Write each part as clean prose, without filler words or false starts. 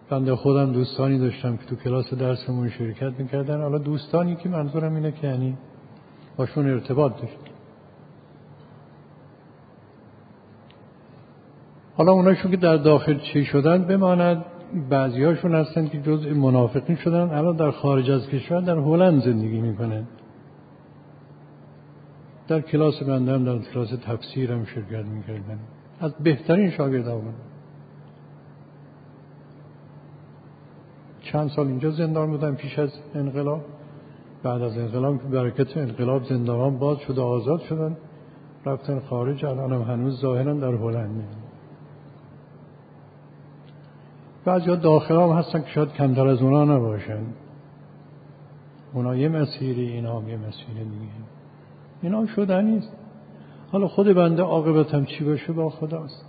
بنده خودم دوستانی داشتم که تو کلاس درسمون شرکت میکردن. حالا دوستانی که منظورم اینه که یعنی باشون ارتباط داشت. حالا اونایشون که در داخل چی شدن بماند، بعضی هاشون هستن که جزء منافقین شدن، الان در خارج از کشور در هلند زندگی میکنن. در کلاس بنده هم در کلاس تفسیر هم شرکت میکردن، از بهترین شاگردان. چند سال اینجا زندان بودن پیش از انقلاب. بعد از انقلاب که برکت انقلاب زندان باز شد، آزاد شدن، رفتن خارج. الان هم هنوز ظاهرا در هلند. بعضی داخل هم هستن که شاید کمتر از اونا نباشن. اونا یه مسیری، اینا هم یه مسیر دیگه. اینا شدنی است. حالا خود بنده عاقبتم چی باشه با خداست.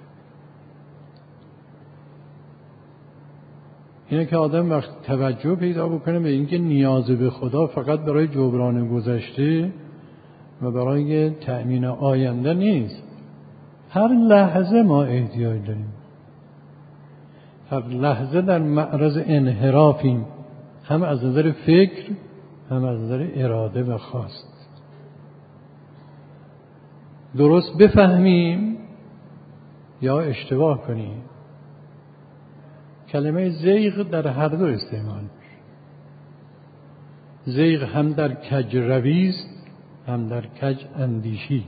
اینه که آدم وقت توجه پیدا بکنه به اینکه نیاز به خدا فقط برای جبران گذشته و برای تأمین آینده نیست. هر لحظه ما احتیاج داریم. هر لحظه در معرض انحرافیم، هم از نظر فکر هم از نظر اراده و خواست. درست بفهمیم یا اشتباه کنیم. کلمه زیغ در هر دو استعمال میشه. زیغ هم در کج رویست هم در کج اندیشی.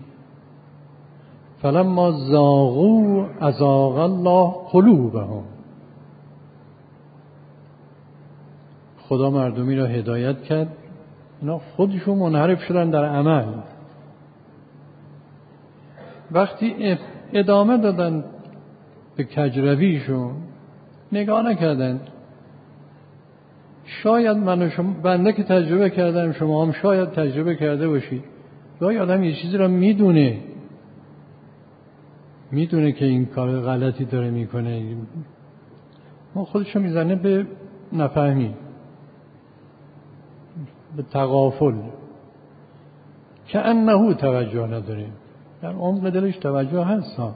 فلما زاغوا ازاغ الله قلوبهم. خدا مردمی را هدایت کرد، اینا خودشون منحرف شدن در عمل. وقتی ادامه دادن به کجرویشون، نگاه نکردن. شاید من و شما، بنده که تجربه کردم، شما هم شاید تجربه کرده باشید. گاهی آدم یه چیزی را میدونه که این کار غلطی داره میکنه، ما خودشو میزنه به نفهمی، به تغافل، که انه توجه نداره. در عمق دلش توجه هست ها.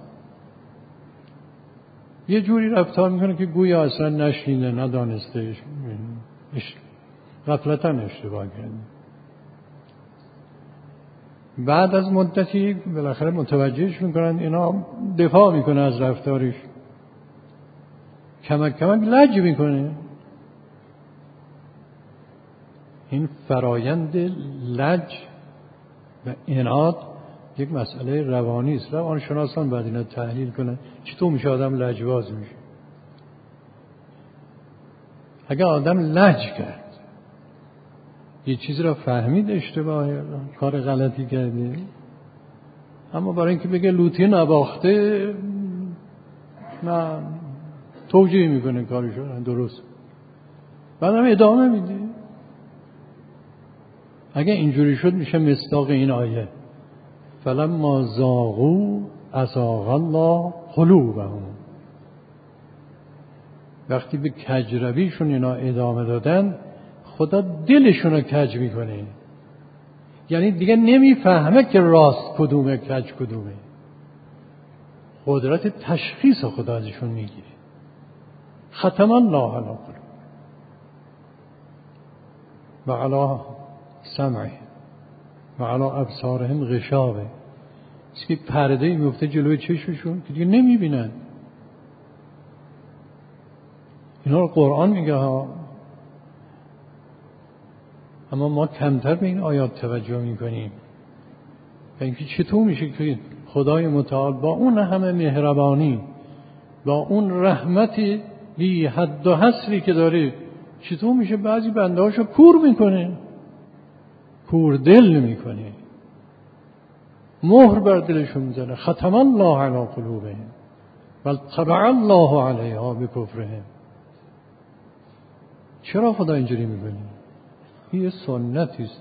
یه جوری رفتار میکنه که گویا اصلا نشینده، ندانسته، غفلتاً اشتباه کرده. بعد از مدتی بالاخره متوجهش میکنن، اینا دفاع میکنه از رفتارش، کمک لج میکنه. این فرایند لج و عناد یک مسئله روانی است. روانشناسان باید اینا تحلیل کنن چطور میشه آدم لجباز میشه. اگر آدم لج کرد، یه چیزی را فهمید اشتباهه، کار غلطی کرده، اما برای اینکه بگه لوتی نباخته، نه، توجیه میکنه کارشو درست، بعدم ادامه میده. اگه اینجوری شد میشه مصداق این آیه فلما زاغوا ازاغ الله قلوبهم. وقتی به کجرویشون اینا ادامه دادن، خدا دلشون رو کج میکنه. یعنی دیگه نمیفهمه که راست کدومه کج کدومه. قدرت تشخیص خدا ازشون میگیره. ختم الله علی قلوبهم و علی سمعهم و علی ابصارهم غشاوه. اسکی پرده‌ای میفته جلوی چشمشون که دیگه نمیبینن. اینا رو قرآن میگه ها، اما ما کمتر به این آیات توجه میکنیم. اینکه چطور میشه که خدای متعال با اون همه مهربانی، با اون رحمتی بی حد و حصری که داره، چطور میشه بعضی بنده هاشو کور میکنه، کور دل میکنه، مهر بر دلشون میزنه. ختم الله علی قلوبهم و طبع الله علیها بکفرهم. چرا خدا اینجوری میکنه؟ این سنتی است.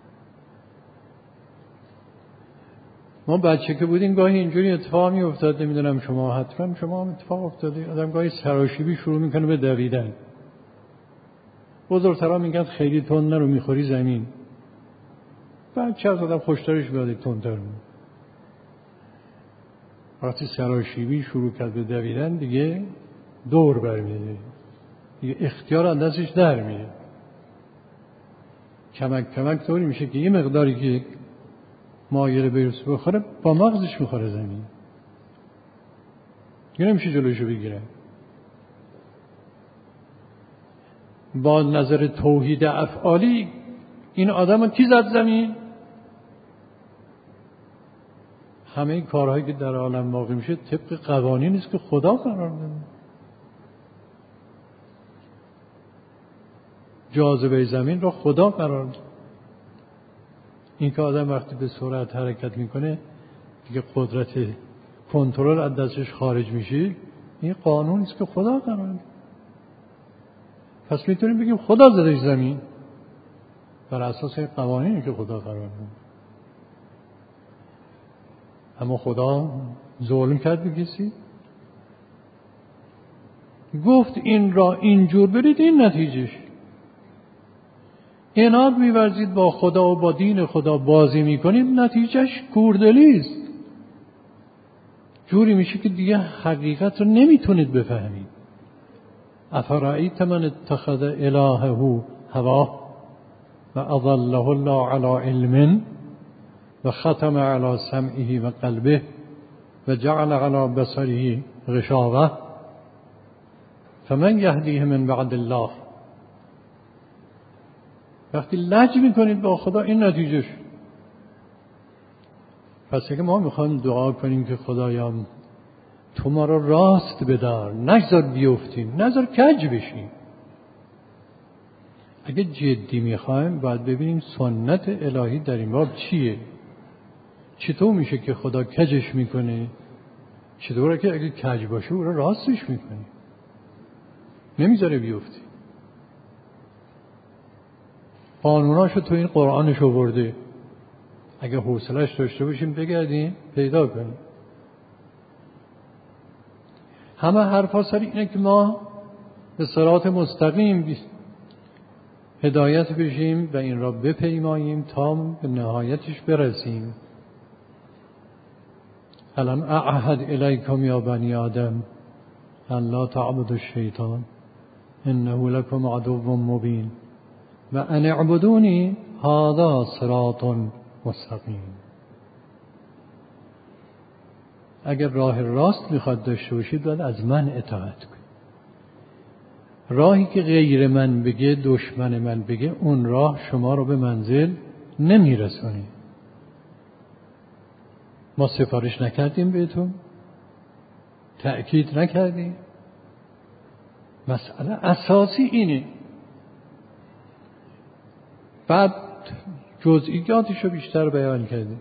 ما بچه که بودیم گاهی اینجوری اتفاق میافتاد، نمیدونم شما حتما شما هم اتفاق افتاده، آدم گاهی سراشیبی شروع میکنه به دویدن. بزرگترها میگن خیلی تند نرو میخوری زمین. بچه از آدم خوشترش بیاد تندتر. وقتی سراشیبی شروع کرد به دویدن دیگه دور برمیده. دیگه اختیار از دستش در میره. کمک کمک طوری میشه که یه مقداری که مایل ویروس بخوره با مغزش میخوره زمین، دیگه نمیشه جلوشو بگیره. با نظر توحید افعالی این آدم کی زد زمین؟ همه این کارهایی که در عالم واقع میشه طبق قوانینی است که خدا قرار داده. جاذبه زمین را خدا قرار داده. این که آدم وقتی به سرعت حرکت میکنه دیگه قدرت کنترل از دستش خارج میشه، این قانونی است که خدا قرار داده. پس میتونیم بگیم خدا زدش زمین بر اساس قوانینی که خدا قرار داده. اما خدا ظلم کرد به کسی؟ گفت این را اینجور برید، این نتیجهش. عناد می‌ورزید با خدا و با دین خدا بازی میکنید، نتیجهش کوردلی است. جوری میشه که دیگه حقیقت رو نمیتونید بفهمید. افرأیت من اتخذ الهه هواه و اضله الله علی علم و ختم علی سمعه و قلبه و جعل علی بصره غشاوه فمن یهدیه من بعد الله. وقتی لج میکنید با خدا این نتیجهش. پس اگه ما میخوایم دعا کنیم که خدایا تو ما رو راست بدار، نذار بیفتیم، نذار کج بشیم. اگه جدی میخوایم باید ببینیم سنت الهی در این باب چیه. چطور میشه که خدا کجش میکنه؟ چطوره که اگه کج باشه او رو راستش میکنه، نمیذاره بیفتی. قانوناشو تو این قرآنش آورده. اگه حوصله‌اش داشته باشیم بگردیم پیدا کنیم. همه حرفا سر اینه که ما به صراط مستقیم هدایت بشیم و این را بپیماییم تا به نهایتش برسیم. الان اعهد الیکم یا بنی آدم ان لا تعبدوا الشیطان انه لکم عدو مبین و ان اعبدونی هذا صراط مستقیم. اگر راه راست میخواد داشته باشید باید از من اطاعت کنید. راهی که غیر من بگه، دشمن من بگه، اون راه شما رو به منزل نمیرسونه. ما سفارش نکردیم بهتون، تأکید نکردیم. مسئله اساسی اینه. بعد جزئیاتش رو بیشتر بیان کردیم.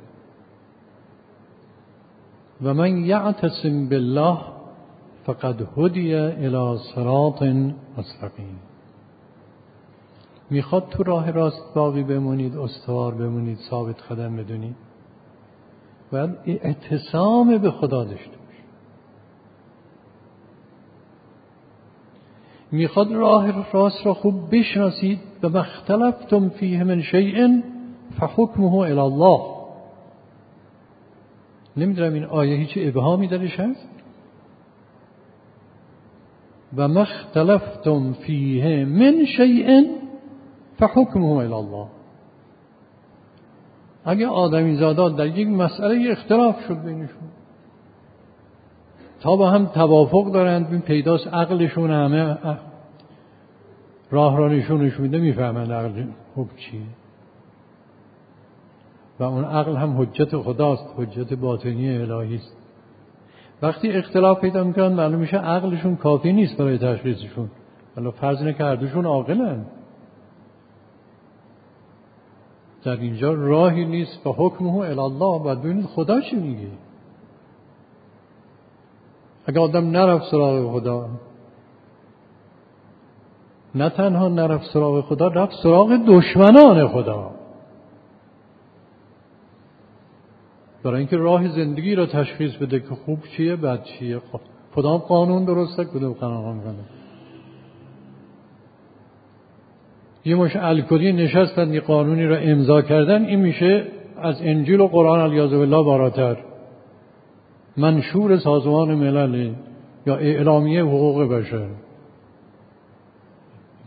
و من یعتصم بالله فقد هدی الی صراط مستقیم. میخواد تو راه راست باقی بمونید، استوار بمونید، ثابت قدم بدونید، باید اعتصام به خدا داشته باشید. میخواد راه راست را خوب بشناسید. و ما اختلفتم فیه من شیء فحکمه الی الله. نمیدونم این آیه هیچ ابهامی درش هست؟ و ما اختلفتم فیه من شیء فحکمه الی الله. اگه آدمی زادات در یک مسئله اختلاف شد بینشون، تا با هم توافق دارند، بین پیداست عقلشون همه راه را نشونش میده، میفهمند عقل خوب چیه. و اون عقل هم حجت خداست، حجت باطنی الهی است. وقتی اختلاف پیدا میکنن معلوم میشه عقلشون کافی نیست برای تشخیصشون. ولی فرض اینه که هر دوشون عاقلن. در اینجا راهی نیست. و حکمه الی الله. باید ببینید خدا چی میگه. اگه آدم نرفت سراغ خدا، نه تنها نرفت سراغ خدا، رفت سراغ دشمنان خدا، برای اینکه راه زندگی را تشخیص بده که خوب چیه بد چیه، کدام قانون درسته کدام قانون غلط. یه مش الکلی نشستن یه قانونی را امضا کردن، این میشه از انجیل و قرآن علیاذ بالله بالاتر، منشور سازمان ملل یا اعلامیه حقوق بشر.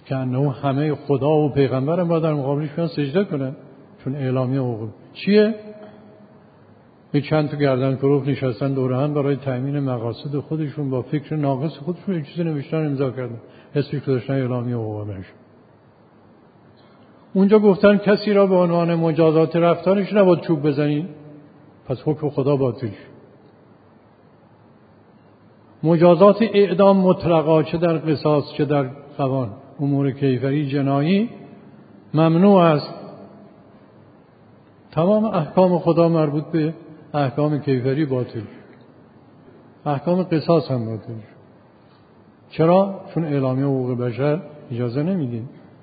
که انه همه خدا و پیغمبر هم باید در مقابلش بیان سجده کنن، چون اعلامیه حقوق چیه؟ یه چند تا گردن کلوف نشستن دور هم برای تأمین مقاصد خودشون با فکر ناقص خودشون یک چیزی نوشتن امضا کردن، اسمش گذاشتن اعلامیه حقوق بشر. اونجا گفتن کسی را به عنوان مجازات رفتارش نباید چوب بزنید، پس حکم خدا باطل شد. مجازات اعدام مطلقا چه در قصاص چه در قوان امور کیفری جنایی ممنوع است. تمام احکام خدا مربوط به احکام کیفری باطل شد، احکام قصاص هم باطل شد. چرا؟ چون اعلامیه حقوق بشر اجازه نمیده.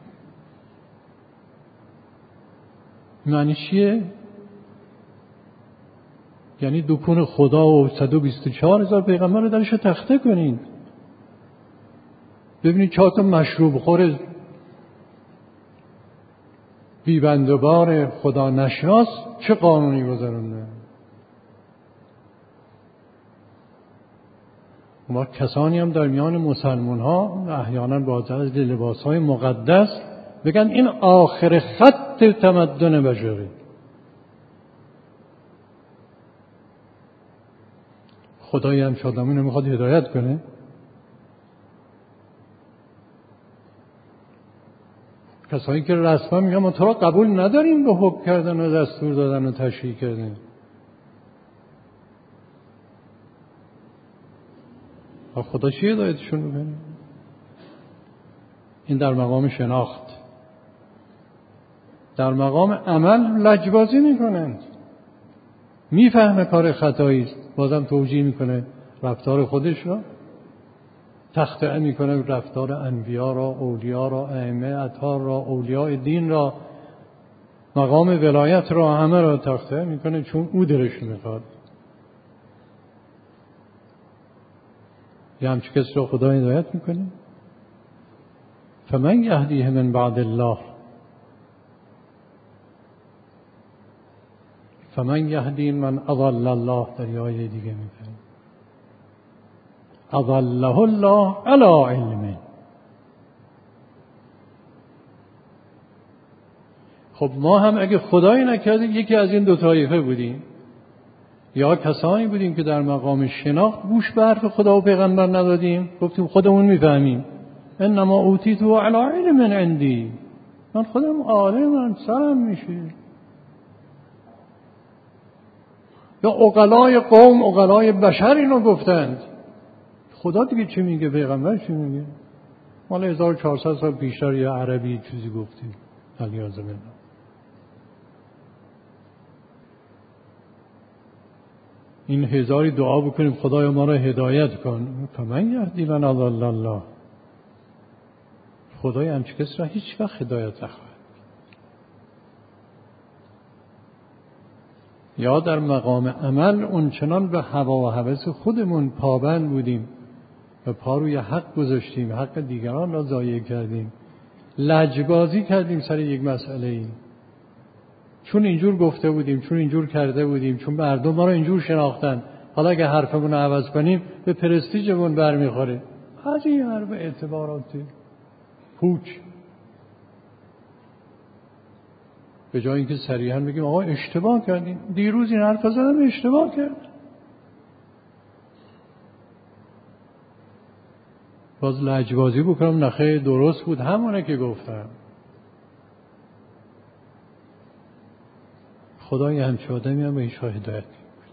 معنی چیه؟ یعنی دکون خدا و 124,000 پیغمبر رو درش تخته کنین. ببینید 4 تا مشروب خور بیبندوبار خدا نشناس چه قانونی گذارنده. ما کسانی هم در میان مسلمان ها احیانا با از لباس های مقدس بگن این آخر خط تمدن بشری. خدایی هم شادمون رو میخواد هدایت کنه. کسایی که رسما میگن ما تو را قبول نداریم به حکم کردن و دستور دادن و تشریع کردن. خدا چی هدایتشون میکنه؟ این در مقام شناخت. در مقام عمل لجبازی میکنند. میفهمه کار خطایی است، بازم توجیه میکنه رفتار خودش را، تخطئه میکنه رفتار انبیا را، اولیا را، ائمه اطهار را، اولیاء دین را، مقام ولایت را، همه را تخطئه میکنه چون او دلش میخواد. یه همچه کسی را خدا هدایت میکنه. فمن یهدیه من بعد الله فمن یهدی من اضل الله. در یه آیه دیگه میگه اضله الله علی علم. خب ما هم اگه خدایی نکرده یکی از این 2 طایفه بودیم، یا کسانی بودیم که در مقام شناخت گوش به حرف خدا و پیغمبر ندادیم، گفتیم خودمون میفهمیم. انما اوتیتو علی علم عندی، من خودم عالمم، سرم میشه. یا عقلای قوم، عقلای بشر اینو گفتند. خدا دیگه چی میگه؟ پیغمبر چی میگه؟ مال 1400 سال بیشتر یه عربی چیزی گفتی. علیاذ بالله. این 1000 دعا بکنیم خدایا ما را هدایت کن. فمن یهدی من اضل الله. خدای همچه کس را هیچ وقت هدایت نخواهد. یا در مقام عمل اونچنان به هوا و هوس خودمون پابند بودیم و پا روی حق گذاشتیم، حق دیگران را ضایع کردیم، لجبازی کردیم سر یک مسئله ای، چون اینجور گفته بودیم، چون اینجور کرده بودیم، چون مردم ما را اینجور شناختن، حالا اگه حرفمون رو عوض کنیم به پرستیژمون برمیخوره. از این حرف اعتباراتی پوچ. به جای اینکه صریحاً بگیم آقا اشتباه کردیم، دیروز این حرف زدم اشتباه کردم، باز لجبازی بکنم نخیر درست بود همونه که گفتم. خدای همچه آدمی هم به ایشا هدایت.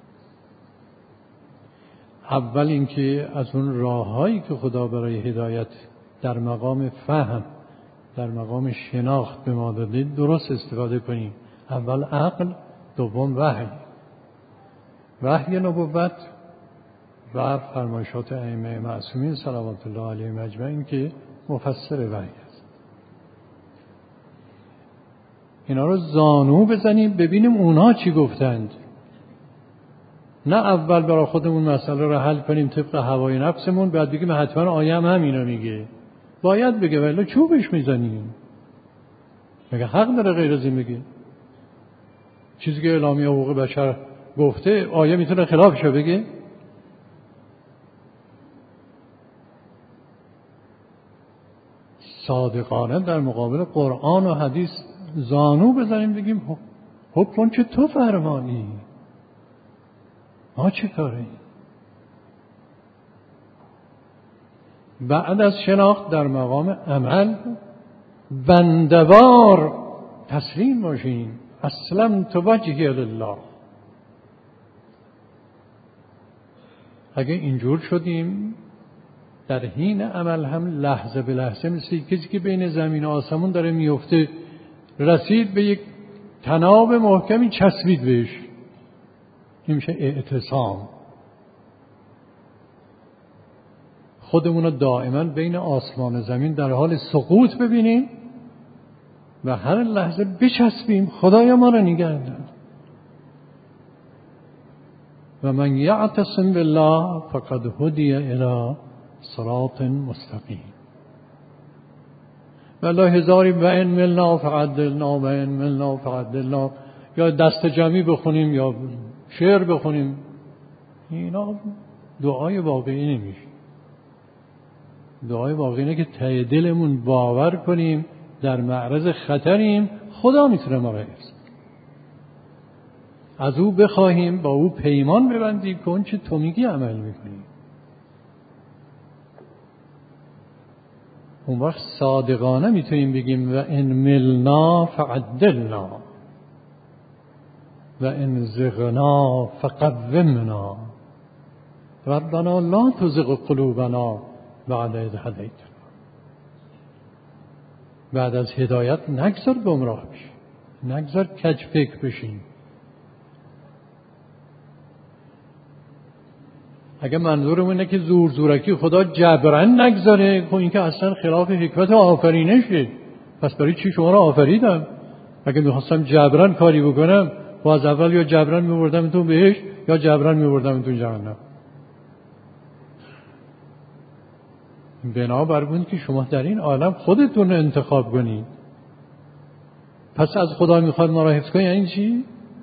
اول اینکه از اون راههایی که خدا برای هدایت در مقام فهم، در مقام شناخت به ما داده درست استفاده کنیم. اول عقل، دوم وحی. وحی نبوت و فرمایشات ائمه معصومین صلوات الله علیهم اجمعین که مفسر وحی است. اینا رو زانو بزنیم ببینیم اونا چی گفتند. نه اول برای خودمون مسئله رو حل کنیم طبق هوای نفسمون، بعد بگیم حتما آیه هم همینو میگه. باید بگه ولی چوبش میزنیم. مگه حق داره غیر از این بگه؟ چیزی که اعلامیه حقوق بشر گفته آیه میتونه خلافشو بگه؟ صادقانه در مقابل قرآن و حدیث زانو بزنیم بگیم حکم که تو فرمانی، ما چه کاری؟ بعد از شناخت در مقام عمل بندوار تسلیم باشیم. اسلمت وجهی لله. اگه اینجور شدیم در حین عمل هم لحظه به لحظه مثل کسی که بین زمین و آسمون داره میفته، رسید به یک طناب محکمی چسبید بهش، این میشه اعتصام. خودمون رو دائما بین آسمان و زمین در حال سقوط ببینیم و هر لحظه بچسبیم خدایا ما رو نگه دار. و من یعتصم بالله فقد هدی الی صراط مستقیم. والله هزاری و ان ملنا فعدلنا و ان ملنا فعدلنا، یا دست جمعی بخونیم یا شعر بخونیم، اینا دعای واقعی نمیشه. دعای واقعی اینه که ته دلمون باور کنیم در معرض خطریم، خدا میتونه ما رو حفظ، از او بخواهیم، با او پیمان ببندیم که اون چه تو میگی عمل میکنیم. اون وقت صادقانه میتونیم بگیم و ان ملنا فعدلنا و ان زغنا فقومنا ربنا لا تزغ قلوبنا بعد اذ هدیتنا. بعد از هدایت نگذار گمراه بشیم، نگذار کج فکر بشیم. اگه منظورمون اینه که زورکی خدا جبران نگذاره، خب این که اصلا خلاف حکمت آفرینشه. پس برای چی شما رو آفریدم؟ اگه میخواستم جبران کاری بکنم، باز اول یا جبران میبردم تو بهشت یا جبران میبردم تو جهنم. بنابر بود که شما در این عالم خودتون انتخاب کنید. پس از خدا میخواد ما را حفظ کنه، یعنی چی؟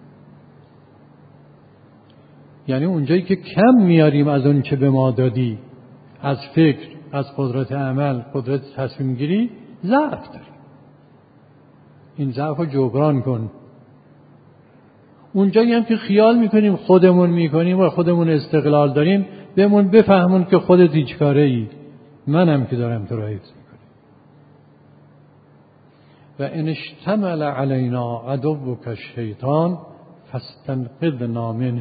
یعنی اونجایی که کم میاریم از اون که به ما دادی، از فکر، از قدرت عمل، قدرت تصمیم گیری، ضعف داریم. این ضعف رو جبران کن. اونجایی هم که خیال میکنیم خودمون میکنیم و خودمون استقلال داریم، بهمون بفهمون که خودت هیچ کاره ای، منم که دارم تو را حفظ میکنم. و ان اشتمل علینا عدوک الشیطان فاستنقذنا منه.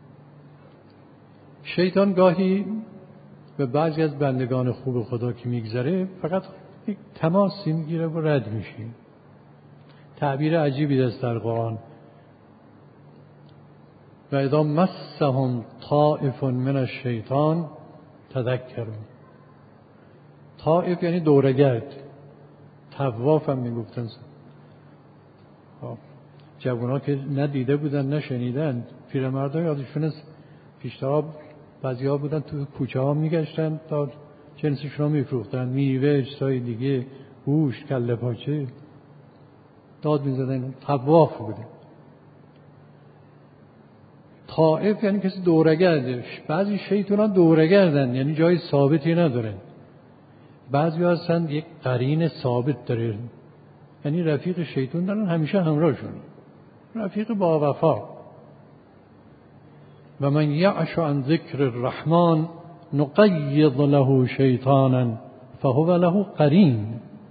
شیطان گاهی به بعضی از بندگان خوب خدا که میگذره فقط یک تماسی میگیره و رد میشه. تعبیر عجیبی است در قرآن. و اذا مسهم طائف من الشیطان تذکروا. طائف یعنی دورگرد، طواف هم میگفتن. جوانها که ندیده بودن نشنیدن، پیرمردها یادشون است پیشترها بعضی‌ها بودن تو کوچه ها میگشتن تا جنسشون رو میفروختن، میوه، اجزای دیگه، گوشت، کله پاچه، داد میزدن. طواف بوده. طائف یعنی کسی دورگردش. بعضی شیطان ها دورگردن، یعنی جای ثابتی ندارن. بعضی ها هستن یک قرین ثابت داره، یعنی رفیق شیطان دارن، همیشه همراهشون، رفیق با وفا. و من یعش عن ذکر الرحمن نقید له شیطانا فهو له قرین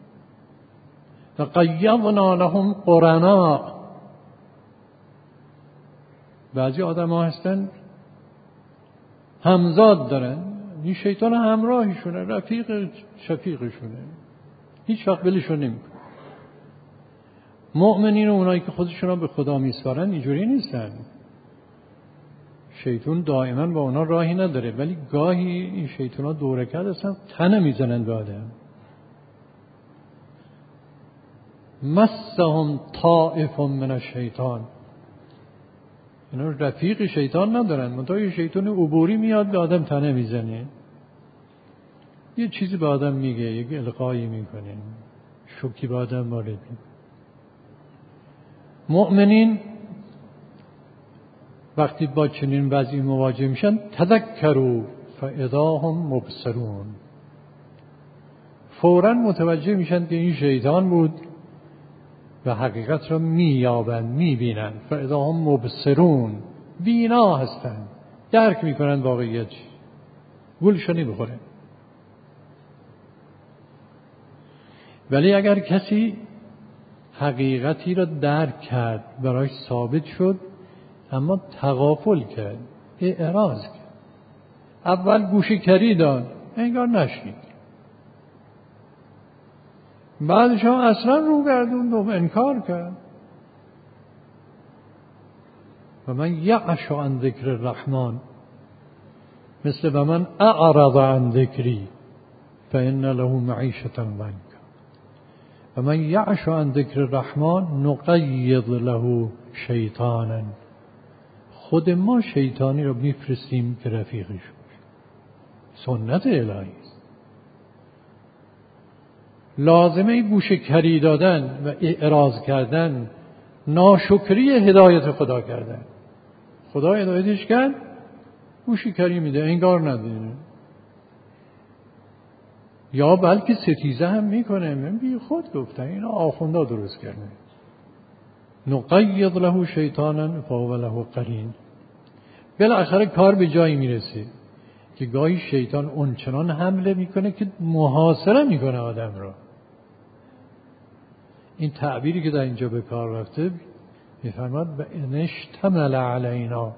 و قیضنا لهم قرنا. بعضی آدم ها هستن همزاد دارن، این شیطان همراهشونه، رفیق شفیقشونه، هیچ وقت ولشون نمیکنه. مؤمنین و اونایی که خودشون رو به خدا میسپارن اینجوری نیستن. شیطان دائما با اونا راهی نداره، ولی گاهی این شیطان ها دورکت هستن، تنه میزنن به آدم. مسهم طائف من الشیطان. اینا رفیق شیطان ندارن، منتها یه شیطان عبوری میاد به آدم تنه میزنه، یه چیزی به آدم میگه، یک القایی میکنه، شوکی به آدم وارد میکنه. مؤمنین وقتی با چنین وضعی مواجه میشن، تذکروا فاذا هم مبصرون. فوراً متوجه میشن که این شیطان بود و حقیقت را مییابند، میبینند. فاذا هم مبصرون، بینا هستند، درک میکنند واقعیت، گولشو نمیخوره. ولی اگر کسی حقیقتی را درک کرد، برایش ثابت شد، اما تغافل کرد، اعراض کرد، اول گوشه کری داد، انگار نشنید، بعدش هم اصلا رو گردوند و انکار کرد. و من یعش عن ذکر الرحمن مثل و من اعرض عن ذکری فإن له معیشة ضنکا و من یعش عن ذکر الرحمن نقید له شیطانا. خود ما شیطانی رو میفرستیم که رفیقش باشه. سنت الهی است. لازمه گوشه کری دادن و اعراض کردن ناشکری هدایت خدا کردن. خدا هدایتش کرد، گوشه کری میده، انگار نداره، یا بلکه ستیزه هم میکنه. من بی خود گفتن اینا آخوندا درست کردن. نقید له شیطانا فهو له قرین. بالاخره کار به جایی میرسه که گاهی شیطان اونچنان حمله میکنه که محاصره میکنه آدم را. این تعبیری که در اینجا به کار رفته میفرماد و انشتمل علینا.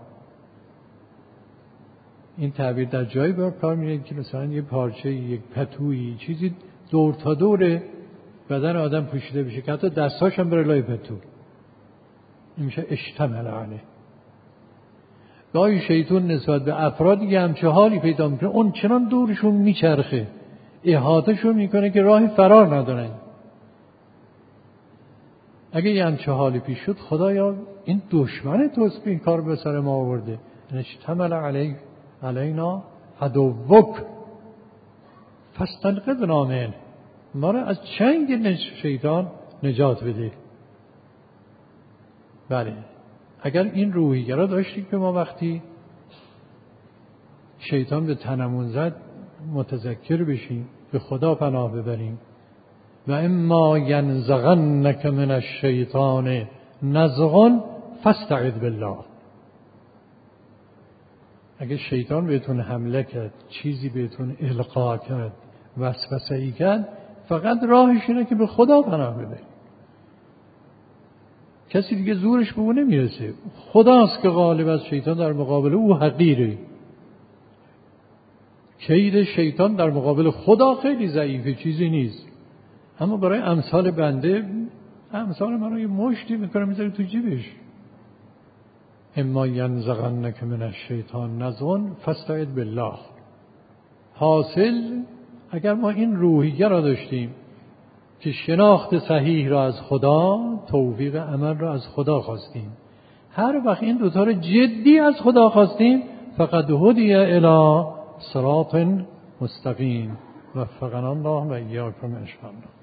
این تعبیر در جایی به کار میره که مثلا یه پارچه، یک پتویی، چیزی دور تا دور بدن آدم پوشیده بشه که حتی دستاش هم بره لای پتو، این میشه اشتمل علیه. گاهی شیطان نسبت به افرادی که همچه حالی پیدا میکنه اون چنان دورشون میچرخه، احاطهشون میکنه که راه فرار ندارن. اگه یه همچه حالی پیش شد، خدایا این دشمن توست که این کار به سر ما آورده، اشتمل علینا عدوک فاستنقذنا منه. ما را از چنگ شیطان نجات بده. بله، اگر این روحیه را داشتیم که ما وقتی شیطان به تنمون زد متذکر بشیم، به خدا پناه ببریم. و اما ینزغنک من الشیطان نزغ فاستعذ بالله. اگه شیطان بهتون حمله کرد، چیزی بهتون القا کرد، وسوسه‌ای کرد، فقط راهش اینه که به خدا پناه ببرید. کسی دیگه زورش به او نمیرسه. خداست که غالب از شیطان در مقابل او حقیره. کید شیطان در مقابل خدا خیلی ضعیفه، چیزی نیست. اما برای امثال بنده، امثال من رو یه مشتی میکنه میذاره تو جیبش. اما ینزغنک من الشیطان نزغ فاستعذ بالله. حاصل اگر ما این روحیه را داشتیم که شناخت صحیح را از خدا، توفیق عمل را از خدا خواستیم، هر وقت این دوتا را جدی از خدا خواستیم، فقد هدی الی صراط مستقیم. وفقنا الله و ایاکم ان شاء الله.